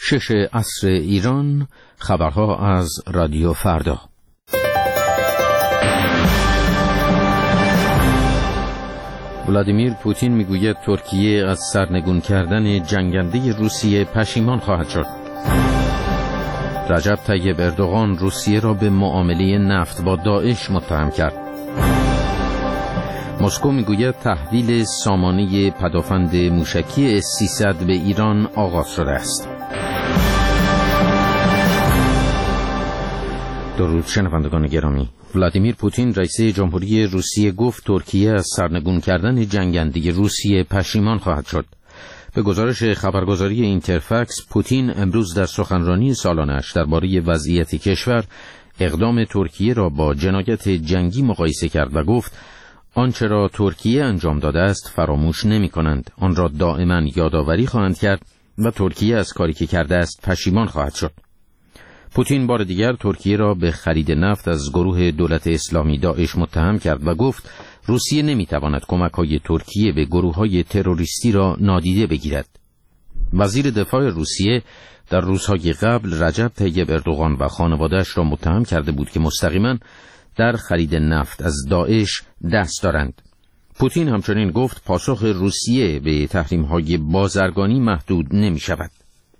6 عصر ایران، خبرها از رادیو فردا. ولادیمیر پوتین میگوید ترکیه از سرنگون کردن جنگنده روسیه پشیمان خواهد شد. رجب طیب اردوغان روسیه را به معامله نفت با داعش متهم کرد. مسکو میگوید تحویل سامانه پدافند موشکی S-300 به ایران آغاز شده است. درود شنوندگان گرامی. ولادیمیر پوتین رئیس جمهوری روسیه گفت ترکیه از سرنگون کردن جنگنده روسیه پشیمان خواهد شد. به گزارش خبرگزاری اینترفکس، پوتین امروز در سخنرانی سالانه‌اش درباره وضعیت کشور اقدام ترکیه را با جنایت جنگی مقایسه کرد و گفت آنچه را ترکیه انجام داده است فراموش نمی‌کنند، آن را دائما یادآوری خواهند کرد و ترکیه از کاری که کرده است پشیمان خواهد شد. پوتین بار دیگر ترکیه را به خرید نفت از گروه دولت اسلامی داعش متهم کرد و گفت روسیه نمی‌تواند کمک‌های ترکیه به گروه‌های تروریستی را نادیده بگیرد. وزیر دفاع روسیه در روزهای قبل رجب طیب اردوغان و خانواده‌اش را متهم کرده بود که مستقیما در خرید نفت از داعش دست دارند. پوتین همچنین گفت پاسخ روسیه به تحریم‌های بازرگانی محدود نمی‌شود.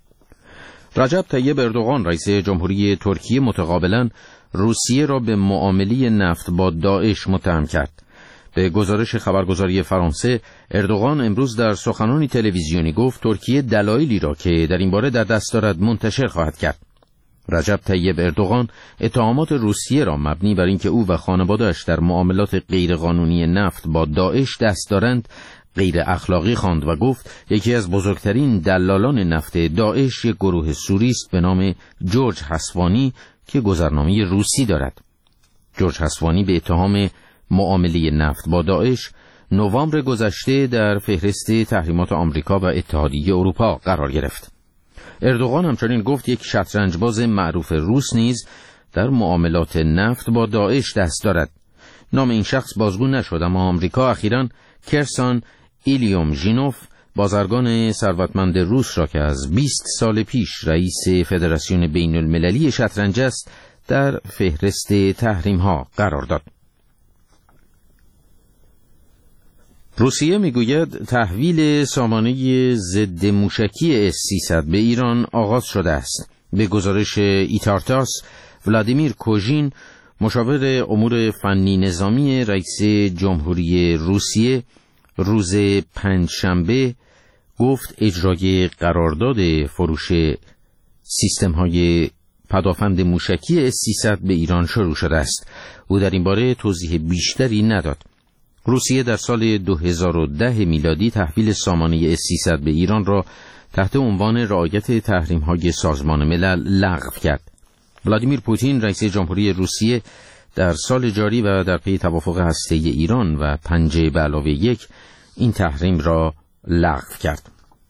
رجب طیب اردوغان رئیس جمهوری ترکیه متقابلا روسیه را به معامله نفت با داعش متهم کرد. به گزارش خبرگزاری فرانسه، اردوغان امروز در سخنرانی تلویزیونی گفت ترکیه دلایلی را که در این باره در دست دارد منتشر خواهد کرد. رجب طیب اردوغان اتهامات روسیه را مبنی بر اینکه او و خانواده‌اش در معاملات غیرقانونی نفت با داعش دست دارند غیر اخلاقی خواند و گفت یکی از بزرگترین دلالان نفت داعش یک گروه سوری است به نام جورج حسوانی که گذرنامه روسی دارد. جورج حسوانی به اتهام معامله نفت با داعش نوامبر گذشته در فهرست تحریمات آمریکا و اتحادیه اروپا قرار گرفت. اردوغان همچنین گفت یک شطرنجباز معروف روس نیز در معاملات نفت با داعش دست دارد. نام این شخص بازگو نشد، اما آمریکا اخیراً کرسان ایلیومژینوف، بازرگان ثروتمند روس را که از 20 سال پیش رئیس فدراسیون بین المللی شطرنج است، در فهرست تحریم‌ها قرار داد. روسیه میگوید تحویل سامانه ضد موشکی S-300 به ایران آغاز شده است. به گزارش ایتارتاس، ولادیمیر کوژین، مشاور امور فنی نظامی رئیس جمهوری روسیه، روز پنجشنبه گفت اجرای قرارداد فروش سیستم‌های پدافند موشکی S-300 به ایران شروع شده است. او در این باره توضیح بیشتری نداد. روسیه در سال 2010 میلادی تحویل سامانه S-300 به ایران را تحت عنوان رعایت تحریم‌های سازمان ملل لغو کرد. ولادیمیر پوتین رئیس جمهوری روسیه در سال جاری و در پی توافق هسته‌ای ایران و 5+1 این تحریم را لغو کرد.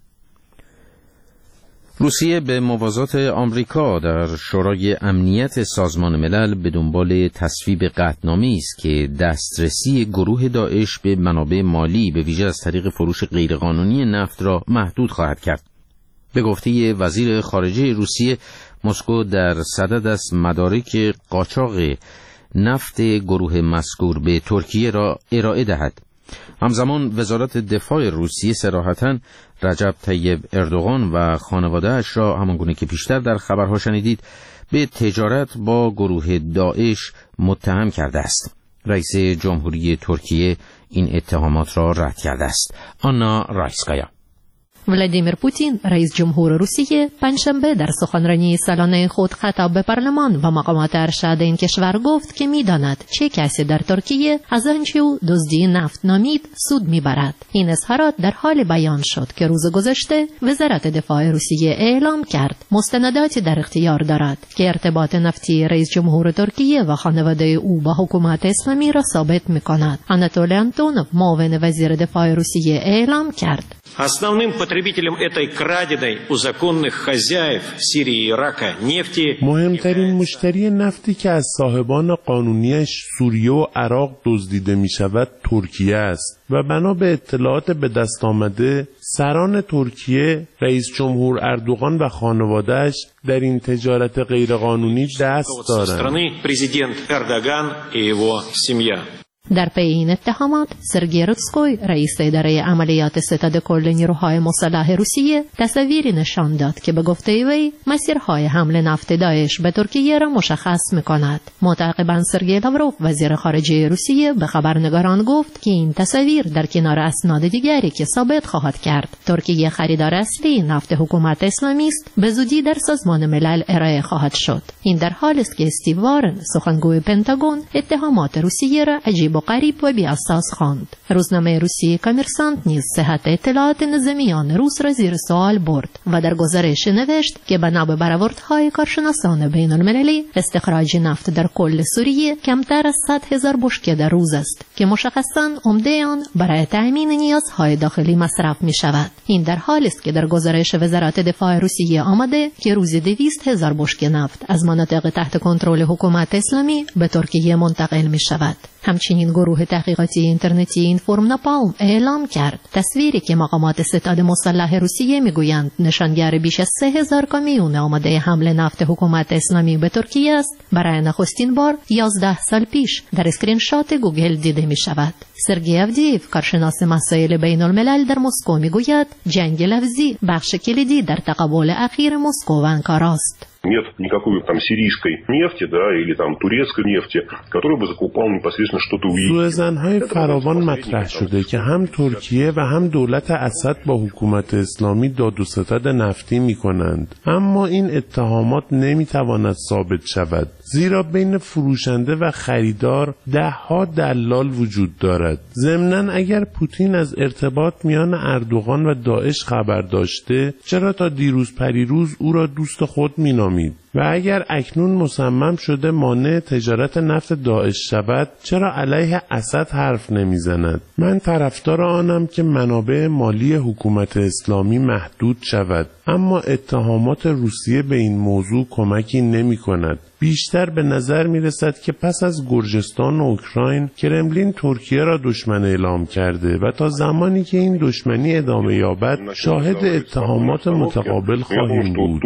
روسیه به موازات آمریکا در شورای امنیت سازمان ملل به دنبال تصویب قطعنامه‌ای است که دسترسی گروه داعش به منابع مالی به ویژه از طریق فروش غیرقانونی نفت را محدود خواهد کرد. به گفته وزیر خارجه روسیه، مسکو در صدد است مدارک قاچاق نفت گروه مذکور به ترکیه را ارائه دهد. همزمان وزارت دفاع روسیه صراحتاً رجب طیب اردوغان و خانواده‌اش را همانگونه که پیشتر در خبرها شنیدید به تجارت با گروه داعش متهم کرده است. رئیس جمهوری ترکیه این اتهامات را رد کرده است. آنا رایسکایا. ولادیمیر پوتین رئیس جمهور روسیه پنجشنبه در سخنرانی سالانه خود خطاب به پارلمان و مقامات ارشد این کشور گفت که می‌داند چه کسی در ترکیه از آنچه او دزدی نفت نامید سود می‌برد. این اظهارات در حال بیان شد که روز گذشته وزارت دفاع روسیه اعلام کرد مستنداتی در اختیار دارد که ارتباط نفتی رئیس جمهور ترکیه و خانواده او با حکومت اسلامی را ثابت می‌کند. آناتولی آنتونوف، معاون وزیر دفاع روسیه، اعلام کرد Основным потребителем этой краденой у законных хозяев Сирии и Ирака нефти مهمترین مشتری نفتی که از صاحبان قانونیش سوریه و عراق دزدیده می شود ترکیه است و بنا به اطلاعات به دست آمده سران ترکیه، رئیس جمهور اردوغان و خانواده‌اش در این تجارت غیرقانونی دست دارند. در پی این اتهامات سرگئی روتسکوی رئیس اداره عملیات ستاد کل نیروهای مسلح روسیه تصاویری نشان داد که به گفته وی مسیرهای حمله نفت داعش به ترکیه را مشخص می‌کند. معتقباً سرگئی لاوروف وزیر خارجه روسیه به خبرنگاران گفت که این تصاویر در کنار اسناد دیگری که ثابت خواهد کرد ترکیه خریدار اصلی نفت حکومت اسلامی است به زودی در سازمان ملل ارائه خواهد شد. این در حالی است که استیو وارن سخنگوی پنتاگون اتهامات روسیه را عجیب و غریب و بی اساس خواند. روزنامه روسیه کامرسانت نیز صحت اطلاعات نظامیان روس را زیر سوال برد و در گزارش نوشت که بنا به برآوردهای کارشناسان بین المللی استخراج نفت در کل سوریه کمتر از 100,000 بشکه در روز است که مشخصاً عمده آن برای تأمین نیازهای داخلی مصرف می شود. این در حالی است که در گزارش وزارت دفاع روسیه آمده که روزی 200,000 بشکه نفت از مناطق تحت کنترل حکومت اسلامی به ترکیه منتقل می شود. همچنین گروه تحقیقاتی اینترنتی اینفورم ناپالم اعلام کرد تصویری که مقامات ستاد مسلح روسیه میگویند نشانگر بیش از 3,000 کامیون آماده حمل نفت حکومت اسلامی به ترکیه است برای نخستین بار 11 سال پیش در اسکرین شات گوگل دیده می شود. سرگئی آودییف کارشناس مسائل بین الملل در مسکو میگوید جنگ لفظی بخش کلیدی در تقابل اخیر مسکو و انکارا است. Нет никакой там сирийской нефти, да, или там турецкой нефти, которая бы закупал непосредственно что-то у ЕС. سوءظن‌های فراوان مطرح شده که هم ترکیه و هم دولت اسد با حکومت اسلامی داد و ستد نفتی می‌کنند. اما این اتهامات نمی‌تواند ثابت شود، زیرا بین فروشنده و خریدار ده‌ها دلال وجود دارد. ضمناً اگر پوتین از ارتباط میان اردوغان و داعش خبر داشته، چرا تا دیروز پریروز او را دوست خود مینامید؟ و اگر اکنون مصمم شده مانع تجارت نفت داعش شود، چرا علیه اسد حرف نمیزند؟ من طرفدار آنم که منابع مالی حکومت اسلامی محدود شود، اما اتهامات روسیه به این موضوع کمکی نمی کند. بیشتر به نظر می رسد که پس از گرجستان و اوکراین کرملین ترکیه را دشمن اعلام کرده و تا زمانی که این دشمنی ادامه یابد شاهد اتهامات متقابل خواهیم بود.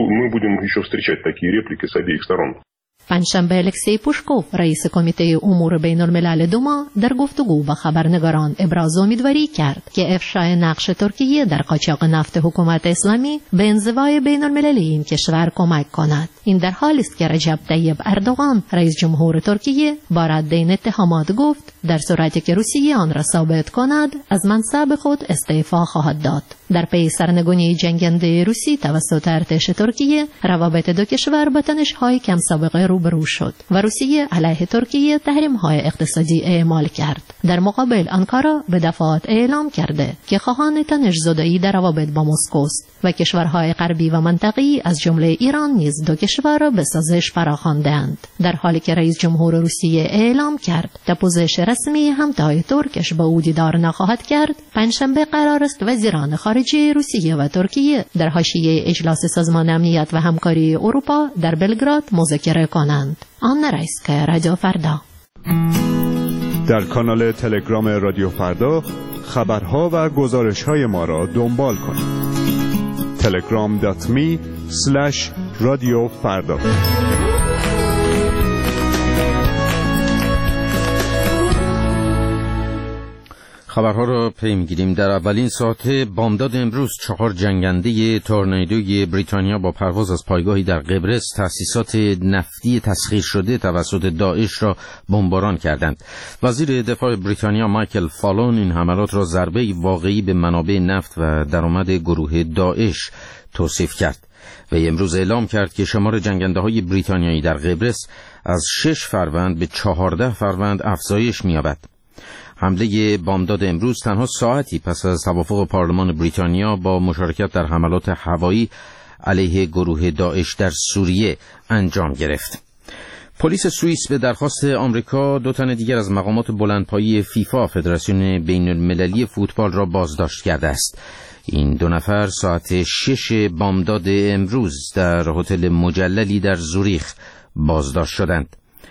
پنجشنبه الکسی پوشکوف رئیس کمیته امور بین الملل دوما در گفتگو با خبرنگاران ابراز امیدواری کرد که افشای نقش ترکیه در قاچاق نفت حکومت اسلامی به انزوای بین المللی این کشور کمک کند. این در حالی است که رجب طیب اردوغان رئیس جمهور ترکیه با رد این اتهامات گفت در صورتی که روسیه آن را ثابت کند از منصب خود استعفا خواهد داد. در پی سرنگونی جنگنده روسی توسط ارتش ترکیه روابط دو کشور با تنش‌های کم سابقه روبرو شد و روسیه علیه ترکیه تحریم‌های اقتصادی اعمال کرد. در مقابل آنکارا به دفعات اعلام کرده که خواهان تنش‌زدایی در روابط با مسکو است و کشورهای غربی و منطقه‌ای از جمله ایران نیز دو کشور را به سازش فراخواندند. در حالی که رئیس جمهور روسیه اعلام کرد تا پوزش رسمی همتای ترکش با او دیدار نخواهد کرد، پنجشنبه قرار است وزیران خارجه روسیه و ترکیه در حاشیه اجلاس سازمان امنیت و همکاری اروپا در بلگراد مذاکره کنند. آن رئیس که رادیو فردا. در کانال تلگرام رادیو فردا خبرها و گزارش‌های ما را دنبال کنید. telegram.me/رادیو فردا. خبرها را پی می‌گیریم. در اولین ساعت بامداد امروز 4 جنگنده تورنیدوی بریتانیا با پرواز از پایگاهی در قبرس تأسیسات نفتی تسخیر شده توسط داعش را بمباران کردند. وزیر دفاع بریتانیا مایکل فالون این حملات را ضربه واقعی به منابع نفت و درآمد گروه داعش توصیف کرد و امروز اعلام کرد که شمار جنگنده‌های بریتانیایی در قبرس از 6 فروند به 14 فروند افزایش می‌یابد. حمله بامداد امروز تنها ساعتی پس از توافق پارلمان بریتانیا با مشارکت در حملات هوایی علیه گروه داعش در سوریه انجام گرفت. پلیس سوئیس به درخواست آمریکا 2 تن دیگر از مقامات بلندپایه فیفا فدراسیون بین المللی فوتبال را بازداشت کرده است. این 2 نفر ساعت 6 بامداد امروز در هتل مجللی در زوریخ بازداشت شدند.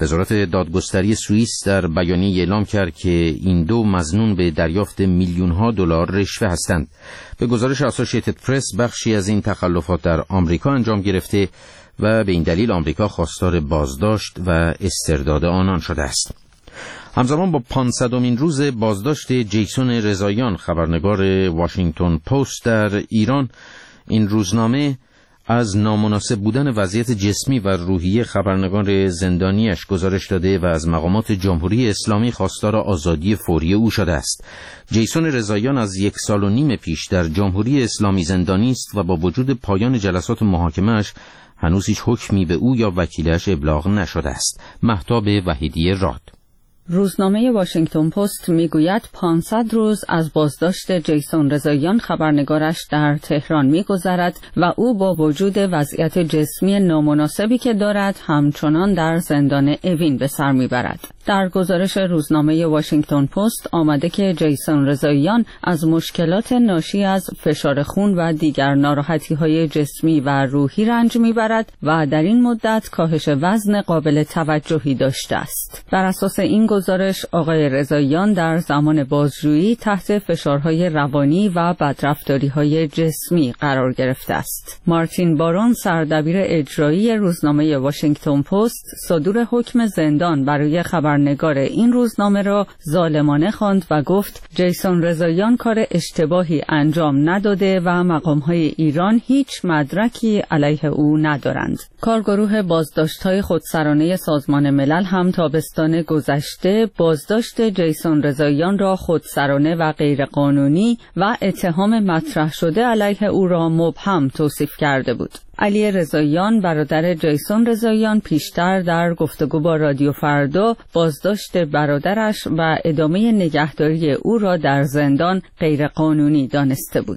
وزارت دادگستری سوئیس در بیانیه اعلام کرد که این دو مظنون به دریافت میلیون‌ها دلار رشوه هستند. به گزارش اسوسییتد پرس بخشی از این تخلفات در آمریکا انجام گرفته و به این دلیل آمریکا خواستار بازداشت و استرداد آنان شده است. همزمان با 500مین روز بازداشت جیسون رضاییان خبرنگار واشنگتن پست در ایران، این روزنامه از نامناسب بودن وضعیت جسمی و روحی خبرنگار زندانیش گزارش داده و از مقامات جمهوری اسلامی خواستار آزادی فوری او شده است. جیسون رضاییان از 1.5 سال پیش در جمهوری اسلامی زندانی است و با وجود پایان جلسات محاکمه‌اش هنوز هیچ حکمی به او یا وکیلش ابلاغ نشده است. مهتاب وحیدی راد. روزنامه واشنگتن پست میگوید 500 روز از بازداشت جیسون رضاییان خبرنگارش در تهران میگذرد و او با وجود وضعیت جسمی نامناسبی که دارد همچنان در زندان اوین به سر میبرد. در گزارش روزنامه واشنگتن پست آمده که جیسون رضاییان از مشکلات ناشی از فشار خون و دیگر ناراحتی‌های جسمی و روحی رنج میبرد و در این مدت کاهش وزن قابل توجهی داشته است. بر اساس این گزارش آقای رضاییان در زمان بازجویی تحت فشارهای روانی و بدرفتاری‌های جسمی قرار گرفته است. مارتین بارون سردبیر اجرایی روزنامه واشنگتن پست صدور حکم زندان برای خبرنگار این روزنامه را ظالمانه خواند و گفت جیسون رضاییان کار اشتباهی انجام نداده و مقام‌های ایران هیچ مدرکی علیه او ندارند. کارگروه بازداشت‌های خودسرانه سازمان ملل هم تابستان گذشته بازداشت جیسون رضاییان را خودسرانه و غیرقانونی و اتهام مطرح شده علیه او را مبهم توصیف کرده بود. علی رضاییان برادر جیسون رضاییان پیشتر در گفتگو با رادیو فردا بازداشت برادرش و ادامه نگهداری او را در زندان غیرقانونی دانسته بود.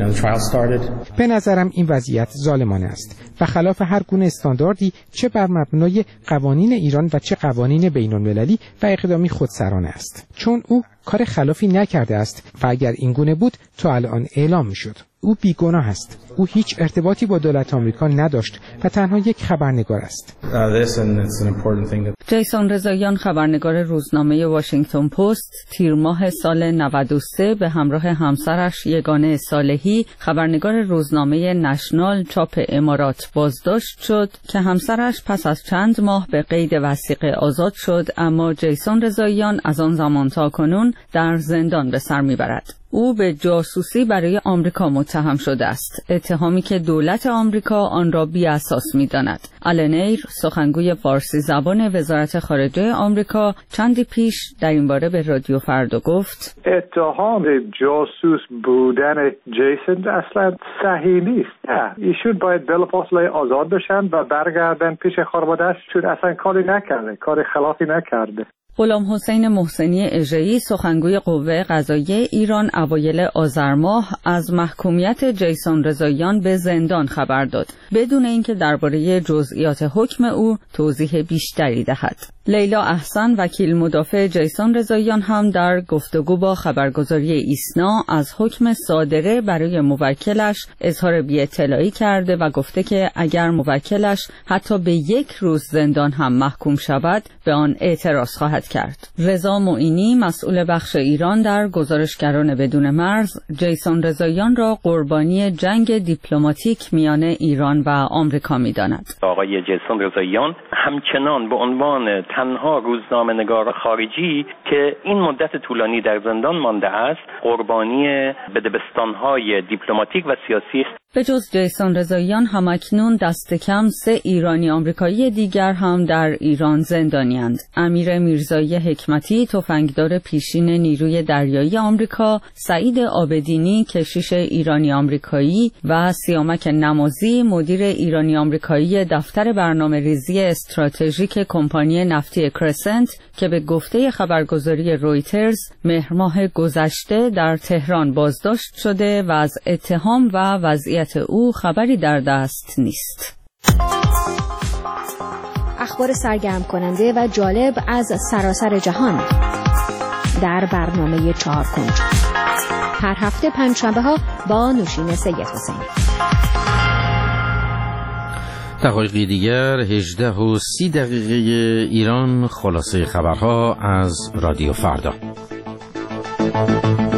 به نظرم این وضعیت ظالمانه است و خلاف هر گونه استانداردی چه بر مبنای قوانین ایران و چه قوانین بین‌المللی و اقدامی خودسرانه است، چون او کار خلافی نکرده است و اگر این گونه بود تا الان اعلام می‌شد. او بیگناه است. او هیچ ارتباطی با دولت آمریکا نداشت و تنها یک خبرنگار است. جیسون رضاییان خبرنگار روزنامه واشنگتن پست تیر ماه سال 93 به همراه همسرش یگانه صالحی خبرنگار روزنامه نشنال چاپ امارات بازداشت شد که همسرش پس از چند ماه به قید وثیقه آزاد شد، اما جیسون رضاییان از آن زمان تا کنون در زندان به سر میبرد. او به جاسوسی برای آمریکا متهم شده است، اتهامی که دولت آمریکا آن را بی اساس می‌داند. آلن ایر سخنگوی فارسی زبان وزارت خارجه آمریکا چندی پیش در این باره به رادیو فردا گفت اتهام جاسوس بودن جیسون اصلا صحیح نیست. ایشون باید بلافاصله آزاد بشن و برگردن پیش خانواده‌اش، چون اصلا کاری نکرده، کار خلافی نکرده. غلام حسین محسنی اژه‌ای سخنگوی قوه قضاییه ایران اوایل آذر ماه از محکومیت جیسون رضاییان به زندان خبر داد بدون اینکه درباره جزئیات حکم او توضیح بیشتری دهد. لیلا احسن وکیل مدافع جیسون رضاییان هم در گفتگو با خبرگزاری ایسنا از حکم صادره برای موکلش اظهار بی‌اطلاعی کرده و گفته که اگر موکلش حتی به 1 روز زندان هم محکوم شود به آن اعتراض خواهد کرد. رضا معینی مسئول بخش ایران در گزارشگران بدون مرز جیسون رضاییان را قربانی جنگ دیپلماتیک میان ایران و آمریکا می‌داند. آقای جیسون رضاییان همچنان به عنوان تنها روزنامه‌نگار خارجی که این مدت طولانی در زندان مانده است قربانی بدبستان‌های دیپلماتیک و سیاسی است. به جز جیسون رضاییان همکنون دست کم 3 ایرانی آمریکایی دیگر هم در ایران زندانی‌اند. امیر میرزایی حکمتی تفنگدار پیشین نیروی دریایی آمریکا، سعید عابدینی کشیش ایرانی آمریکایی و سیامک نمازی مدیر ایرانی آمریکایی دفتر برنامه‌ریزی استراتژیک کمپانی نفتی کرسنت که به گفته خبرگزاری رویترز مهر ماه گذشته در تهران بازداشت شده و از اتهام و وضعیت او خبری در دست نیست. اخبار سرگرم کننده و جالب از سراسر جهان در برنامه 4 کنج هر هفته پنجشنبه ها با نوشین سید حسینی. دقایقی دیگر 18:30 ایران. خلاصه خبرها از رادیو فردا.